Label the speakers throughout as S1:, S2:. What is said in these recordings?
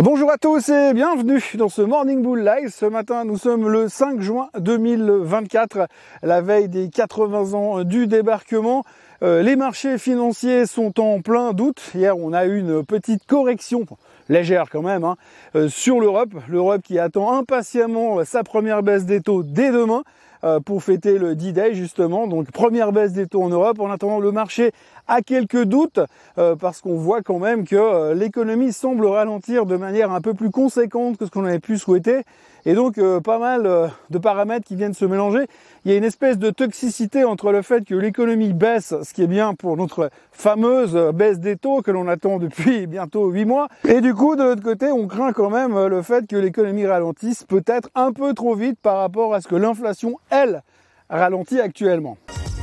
S1: Bonjour à tous et bienvenue dans ce Morning Bull Live. Ce matin, nous sommes le 5 juin 2024, la veille des 80 ans du débarquement. Les marchés financiers sont en plein doute. Hier, on a eu une petite correction, légère quand même, sur l'Europe. L'Europe qui attend impatiemment sa première baisse des taux dès demain pour fêter le D-Day justement. Donc première baisse des taux en Europe. En attendant, le marché a quelques doutes parce qu'on voit quand même que l'économie semble ralentir de manière un peu plus conséquente que ce qu'on avait pu souhaiter. Et donc pas mal de paramètres qui viennent se mélanger. Il y a une espèce de toxicité entre le fait que l'économie baisse, ce qui est bien pour notre fameuse baisse des taux que l'on attend depuis bientôt 8 mois. Et du coup, de l'autre côté, on craint quand même le fait que l'économie ralentisse peut-être un peu trop vite par rapport à ce que l'inflation, elle, ralentit actuellement.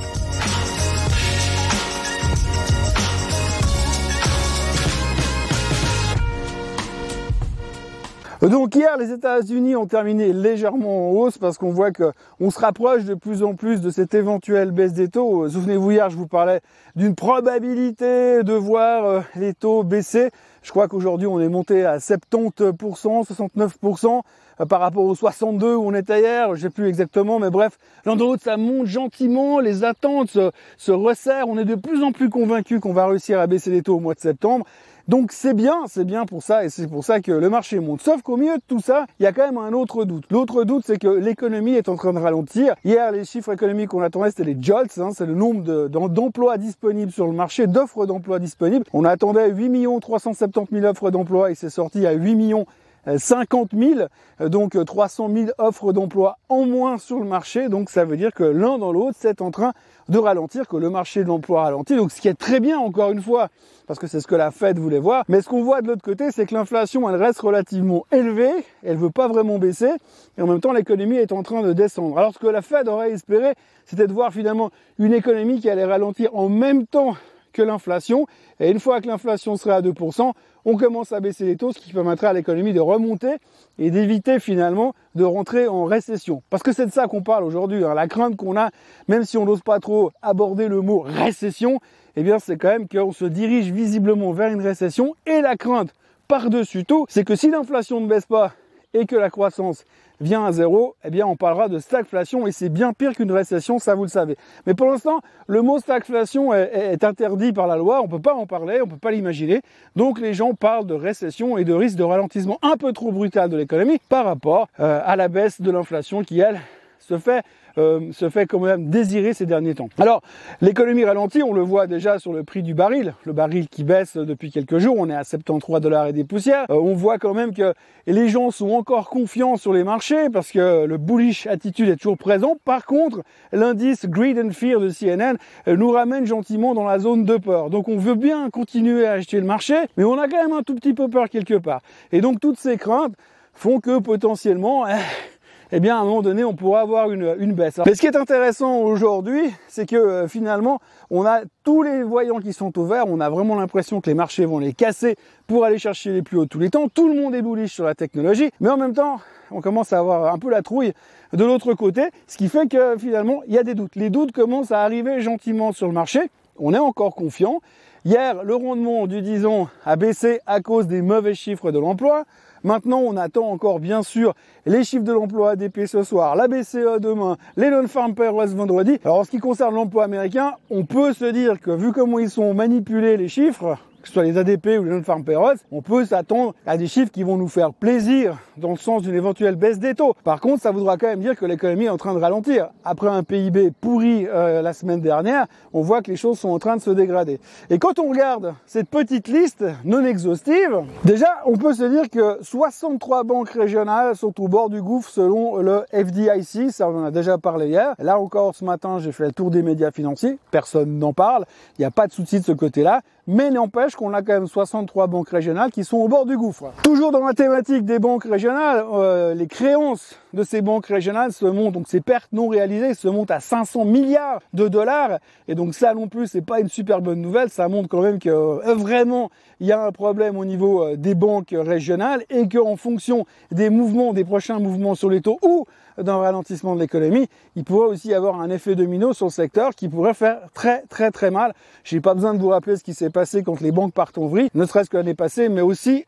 S1: Donc hier, les États-Unis ont terminé légèrement en hausse parce qu'on voit qu'on se rapproche de plus en plus de cette éventuelle baisse des taux. Souvenez-vous, hier, je vous parlais d'une probabilité de voir les taux baisser. Je crois qu'aujourd'hui, on est monté à 70%, 69% par rapport aux 62 où on était hier. Je sais plus exactement, mais bref, l'un de l'autre, ça monte gentiment. Les attentes se resserrent. On est de plus en plus convaincus qu'on va réussir à baisser les taux au mois de septembre. Donc c'est bien pour ça et c'est pour ça que le marché monte. Sauf qu'au milieu de tout ça, il y a quand même un autre doute. L'autre doute, c'est que l'économie est en train de ralentir. Hier, les chiffres économiques qu'on attendait, c'était les JOLTS, c'est le nombre d'emplois disponibles sur le marché, d'offres d'emplois disponibles. On attendait 8 370 000 offres d'emploi et c'est sorti à 8 50 000, donc 300 000 offres d'emploi en moins sur le marché. Donc ça veut dire que l'un dans l'autre, c'est en train de ralentir, que le marché de l'emploi ralentit. Donc ce qui est très bien, encore une fois, parce que c'est ce que la Fed voulait voir. Mais ce qu'on voit de l'autre côté, c'est que l'inflation, elle reste relativement élevée, elle veut pas vraiment baisser, et en même temps, l'économie est en train de descendre. Alors ce que la Fed aurait espéré, c'était de voir finalement une économie qui allait ralentir en même temps que l'inflation, et une fois que l'inflation serait à 2%, on commence à baisser les taux, ce qui permettrait à l'économie de remonter et d'éviter finalement de rentrer en récession. Parce que c'est de ça qu'on parle aujourd'hui, la crainte qu'on a, même si on n'ose pas trop aborder le mot récession, eh bien c'est quand même qu'on se dirige visiblement vers une récession, et la crainte par-dessus tout, c'est que si l'inflation ne baisse pas et que la croissance vient à zéro, eh bien on parlera de stagflation, et c'est bien pire qu'une récession, ça vous le savez. Mais pour l'instant, le mot stagflation est interdit par la loi, on peut pas en parler, on peut pas l'imaginer. Donc les gens parlent de récession et de risque de ralentissement un peu trop brutal de l'économie par rapport à la baisse de l'inflation qui, elle, se fait quand même désirer ces derniers temps. Alors, l'économie ralentit, on le voit déjà sur le prix du baril. Le baril qui baisse depuis quelques jours, on est à 73 $ et des poussières. On voit quand même que les gens sont encore confiants sur les marchés parce que le bullish attitude est toujours présent. Par contre, l'indice Greed and Fear de CNN nous ramène gentiment dans la zone de peur. Donc on veut bien continuer à acheter le marché, mais on a quand même un tout petit peu peur quelque part. Et donc toutes ces craintes font que potentiellement, eh bien, à un moment donné, on pourra avoir une baisse. Mais ce qui est intéressant aujourd'hui, c'est que finalement, on a tous les voyants qui sont au vert. On a vraiment l'impression que les marchés vont les casser pour aller chercher les plus hauts tous les temps. Tout le monde est bullish sur la technologie, mais en même temps, on commence à avoir un peu la trouille de l'autre côté, ce qui fait que finalement, il y a des doutes. Les doutes commencent à arriver gentiment sur le marché. On est encore confiant. Hier, le rendement du 10 ans a baissé à cause des mauvais chiffres de l'emploi. Maintenant, on attend encore bien sûr les chiffres de l'emploi ADP ce soir, la BCE demain, les non-farm payrolls vendredi. Alors en ce qui concerne l'emploi américain, on peut se dire que vu comment ils sont manipulés les chiffres, que ce soit les ADP ou les non-farm payrolls, on peut s'attendre à des chiffres qui vont nous faire plaisir dans le sens d'une éventuelle baisse des taux. Par contre, ça voudra quand même dire que l'économie est en train de ralentir. Après un PIB pourri la semaine dernière, on voit que les choses sont en train de se dégrader. Et quand on regarde cette petite liste non exhaustive, déjà, on peut se dire que 63 banques régionales sont au bord du gouffre selon le FDIC. Ça, on en a déjà parlé hier. Là encore, ce matin, j'ai fait le tour des médias financiers. Personne n'en parle. Il n'y a pas de souci de ce côté-là. Mais n'empêche qu'on a quand même 63 banques régionales qui sont au bord du gouffre. Toujours dans la thématique des banques régionales, les créances de ces banques régionales se montent, donc ces pertes non réalisées se montent à 500 milliards de dollars. Et donc ça non plus, c'est pas une super bonne nouvelle. Ça montre quand même que vraiment il y a un problème au niveau des banques régionales et qu'en fonction des mouvements, des prochains mouvements sur les taux ou d'un ralentissement de l'économie, il pourrait aussi y avoir un effet domino sur le secteur qui pourrait faire très mal. J'ai pas besoin de vous rappeler ce qui s'est passé quand les banques partent en vrille, ne serait-ce que l'année passée, mais aussi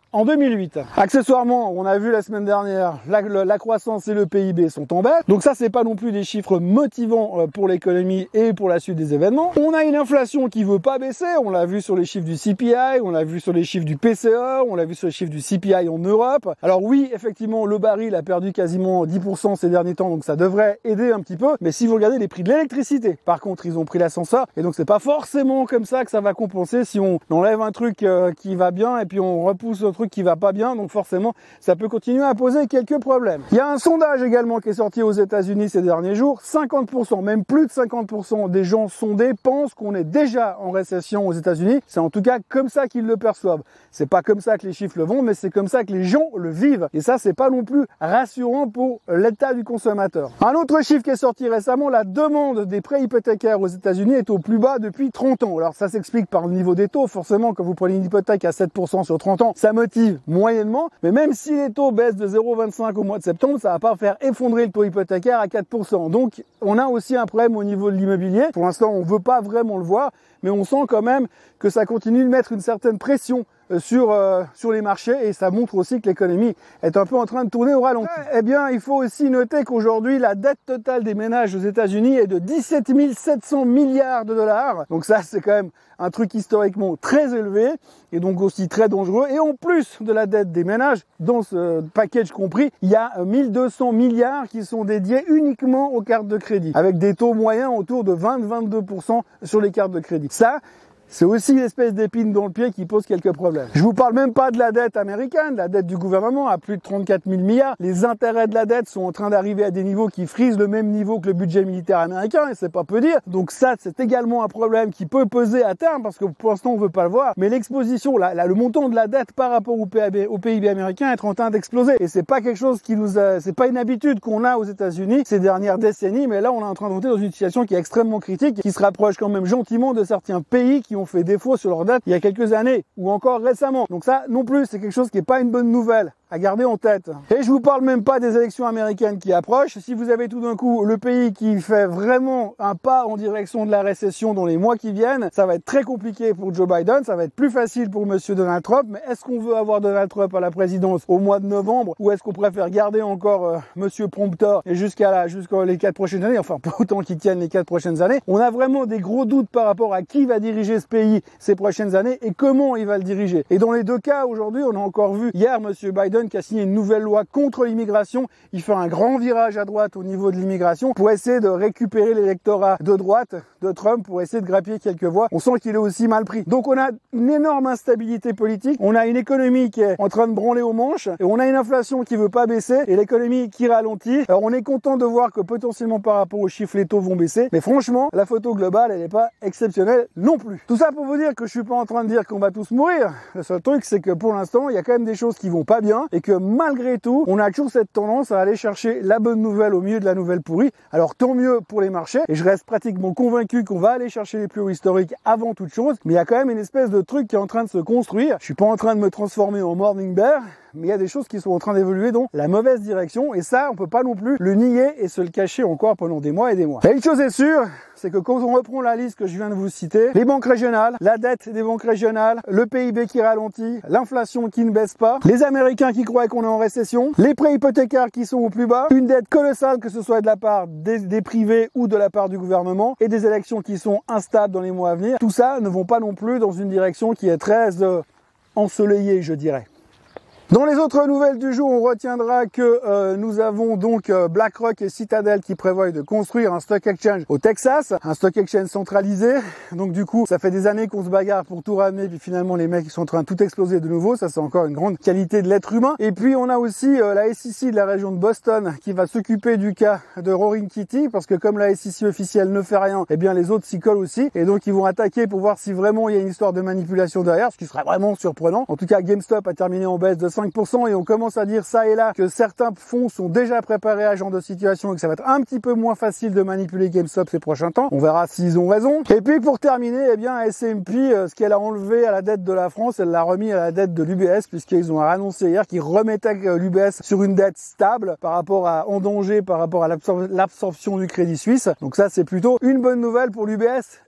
S1: en 2008. Accessoirement, on a vu la semaine dernière, la croissance et le PIB sont en baisse. Donc ça, c'est pas non plus des chiffres motivants pour l'économie et pour la suite des événements. On a une inflation qui veut pas baisser. On l'a vu sur les chiffres du CPI, on l'a vu sur les chiffres du PCE, on l'a vu sur les chiffres du CPI en Europe. Alors oui, effectivement, le baril a perdu quasiment 10% ces derniers temps, donc ça devrait aider un petit peu. Mais si vous regardez les prix de l'électricité, par contre, ils ont pris l'ascenseur. Et donc c'est pas forcément comme ça que ça va compenser si on enlève un truc qui va bien et puis on repousse un truc qui va pas bien, donc forcément ça peut continuer à poser quelques problèmes. Il y a un sondage également qui est sorti aux États-Unis ces derniers jours. 50%, même plus de 50% des gens sondés pensent qu'on est déjà en récession aux États-Unis. C'est en tout cas comme ça qu'ils le perçoivent. C'est pas comme ça que les chiffres le vont, mais c'est comme ça que les gens le vivent. Et ça, c'est pas non plus rassurant pour l'état du consommateur. Un autre chiffre qui est sorti récemment, la demande des prêts hypothécaires aux États-Unis est au plus bas depuis 30 ans. Alors ça s'explique par le niveau des taux. Forcément, quand vous prenez une hypothèque à 7% sur 30 ans, ça motive moyennement, mais même si les taux baissent de 0,25 au mois de septembre, ça va pas faire effondrer le taux hypothécaire à 4%. Donc, on a aussi un problème au niveau de l'immobilier. Pour l'instant, on veut pas vraiment le voir, mais on sent quand même que ça continue de mettre une certaine pression sur les marchés, et ça montre aussi que l'économie est un peu en train de tourner au ralenti. Eh bien, il faut aussi noter qu'aujourd'hui, la dette totale des ménages aux États-Unis est de 17 700 milliards de dollars. Donc ça, c'est quand même un truc historiquement très élevé et donc aussi très dangereux. Et en plus de la dette des ménages, dans ce package compris, il y a 1200 milliards qui sont dédiés uniquement aux cartes de crédit, avec des taux moyens autour de 20-22% sur les cartes de crédit. Ça, c'est aussi une espèce d'épine dans le pied qui pose quelques problèmes. Je vous parle même pas de la dette américaine, la dette du gouvernement à plus de 34 000 milliards. Les intérêts de la dette sont en train d'arriver à des niveaux qui frisent le même niveau que le budget militaire américain, et c'est pas peu dire. Donc ça, c'est également un problème qui peut peser à terme, parce que pour l'instant, on veut pas le voir. Mais l'exposition, le montant de la dette par rapport au PIB américain est en train d'exploser. Et c'est pas quelque chose qui c'est pas une habitude qu'on a aux États-Unis ces dernières décennies, mais là, on est en train de monter dans une situation qui est extrêmement critique, qui se rapproche quand même gentiment de certains pays qui ont fait défaut sur leur dette il y a quelques années ou encore récemment. Donc ça non plus, c'est quelque chose qui n'est pas une bonne nouvelle à garder en tête. Et je vous parle même pas des élections américaines qui approchent. Si vous avez tout d'un coup le pays qui fait vraiment un pas en direction de la récession dans les mois qui viennent, ça va être très compliqué pour Joe Biden, ça va être plus facile pour monsieur Donald Trump. Mais est-ce qu'on veut avoir Donald Trump à la présidence au mois de novembre, ou est-ce qu'on préfère garder encore monsieur Prompteur et jusqu'à les 4 prochaines années, enfin pas autant qu'il tienne les 4 prochaines années? On a vraiment des gros doutes par rapport à qui va diriger ce pays ces prochaines années et comment il va le diriger. Et dans les deux cas, aujourd'hui, on a encore vu hier monsieur Biden qui a signé une nouvelle loi contre l'immigration. Il fait un grand virage à droite au niveau de l'immigration pour essayer de récupérer l'électorat de droite de Trump, pour essayer de grappiller quelques voix. On sent qu'il est aussi mal pris. Donc on a une énorme instabilité politique, on a une économie qui est en train de branler aux manches, et on a une inflation qui veut pas baisser et l'économie qui ralentit. Alors on est content de voir que potentiellement par rapport aux chiffres, les taux vont baisser, mais franchement, la photo globale, elle n'est pas exceptionnelle non plus. Tout ça pour vous dire que je suis pas en train de dire qu'on va tous mourir. Le seul truc, c'est que pour l'instant, il y a quand même des choses qui vont pas bien, et que malgré tout, on a toujours cette tendance à aller chercher la bonne nouvelle au milieu de la nouvelle pourrie. Alors tant mieux pour les marchés, et je reste pratiquement convaincu qu'on va aller chercher les plus hauts historiques avant toute chose, mais il y a quand même une espèce de truc qui est en train de se construire. Je suis pas en train de me transformer en morning bear, mais il y a des choses qui sont en train d'évoluer dans la mauvaise direction, et ça, on peut pas non plus le nier et se le cacher encore pendant des mois et des mois. Et une chose est sûre, c'est que quand on reprend la liste que je viens de vous citer, les banques régionales, la dette des banques régionales, le PIB qui ralentit, l'inflation qui ne baisse pas, les Américains qui croient qu'on est en récession, les prêts hypothécaires qui sont au plus bas, une dette colossale que ce soit de la part des privés ou de la part du gouvernement, et des élections qui sont instables dans les mois à venir, tout ça ne vont pas non plus dans une direction qui est très ensoleillée, je dirais. Dans les autres nouvelles du jour, on retiendra que nous avons donc BlackRock et Citadel qui prévoient de construire un stock exchange au Texas, un stock exchange centralisé. Donc du coup, ça fait des années qu'on se bagarre pour tout ramener, puis finalement les mecs ils sont en train de tout exploser de nouveau. Ça, c'est encore une grande qualité de l'être humain. Et puis on a aussi la SEC de la région de Boston qui va s'occuper du cas de Roaring Kitty, parce que comme la SEC officielle ne fait rien, eh bien les autres s'y collent aussi, et donc ils vont attaquer pour voir si vraiment il y a une histoire de manipulation derrière, ce qui serait vraiment surprenant. En tout cas, GameStop a terminé en baisse de 5%, et on commence à dire ça et là que certains fonds sont déjà préparés à ce genre de situation et que ça va être un petit peu moins facile de manipuler GameStop ces prochains temps. On verra s'ils ont raison. Et puis pour terminer, eh bien S&P, ce qu'elle a enlevé à la dette de la France, elle l'a remis à la dette de l'UBS, puisqu'ils ont annoncé hier qu'ils remettaient l'UBS sur une dette stable par rapport à en danger, par rapport à l'absorption du Crédit Suisse. Donc ça, c'est plutôt une bonne nouvelle pour l'UBS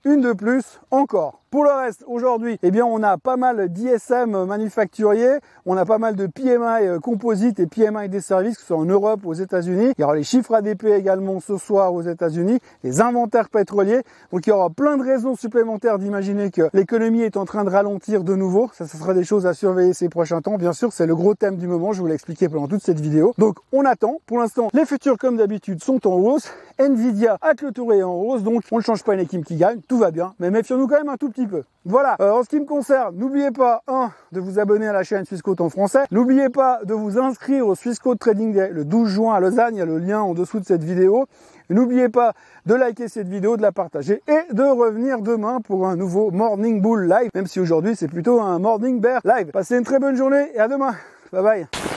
S1: une de plus encore. Pour le reste, aujourd'hui, eh bien, on a pas mal d'ISM manufacturiers, on a pas mal de PMI composite et PMI des services, que ce soit en Europe ou aux États-Unis. Il y aura les chiffres ADP également ce soir aux États-Unis, les inventaires pétroliers. Donc, il y aura plein de raisons supplémentaires d'imaginer que l'économie est en train de ralentir de nouveau. Ça sera des choses à surveiller ces prochains temps. Bien sûr, c'est le gros thème du moment. Je vous l'ai expliqué pendant toute cette vidéo. Donc, on attend. Pour l'instant, les futurs, comme d'habitude, sont en hausse. Nvidia a clôturé en hausse, donc on ne change pas une équipe qui gagne. Tout va bien, mais méfions-nous quand même un tout petit peu. Voilà, en ce qui me concerne, n'oubliez pas, de vous abonner à la chaîne Swissquote en français. N'oubliez pas de vous inscrire au Swissquote Trading Day le 12 juin à Lausanne. Il y a le lien en dessous de cette vidéo. N'oubliez pas de liker cette vidéo, de la partager et de revenir demain pour un nouveau Morning Bull Live, même si aujourd'hui c'est plutôt un Morning Bear Live. Passez une très bonne journée et à demain. Bye bye.